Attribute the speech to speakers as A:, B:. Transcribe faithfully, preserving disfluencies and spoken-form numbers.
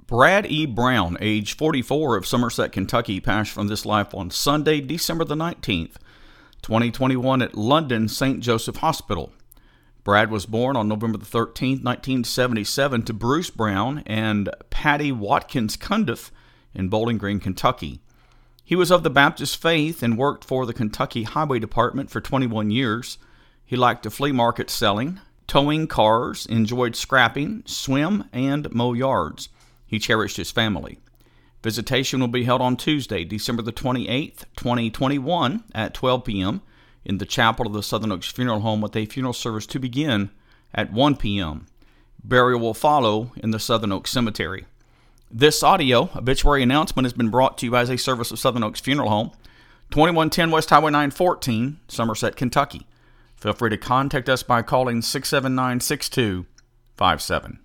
A: Brad E. Brown, age forty-four, of Somerset, Kentucky, passed from this life on Sunday, December the nineteenth, twenty twenty-one, at London Saint Joseph Hospital. Brad was born on November the thirteenth, nineteen seventy-seven, to Bruce Brown and Patty Watkins Cundiff in Bowling Green, Kentucky. He was of the Baptist faith and worked for the Kentucky Highway Department for twenty-one years. He liked to flea market selling, towing cars, enjoyed scrapping, swim, and mow yards. He cherished his family. Visitation will be held on Tuesday, December the twenty-eighth, twenty twenty-one, at twelve p.m. in the chapel of the Southern Oaks Funeral Home, with a funeral service to begin at one p.m. Burial will follow in the Southern Oaks Cemetery. This audio obituary announcement has been brought to you as a service of Southern Oaks Funeral Home, twenty-one ten West Highway nine fourteen, Somerset, Kentucky. Feel free to contact us by calling six seven nine, six two five seven.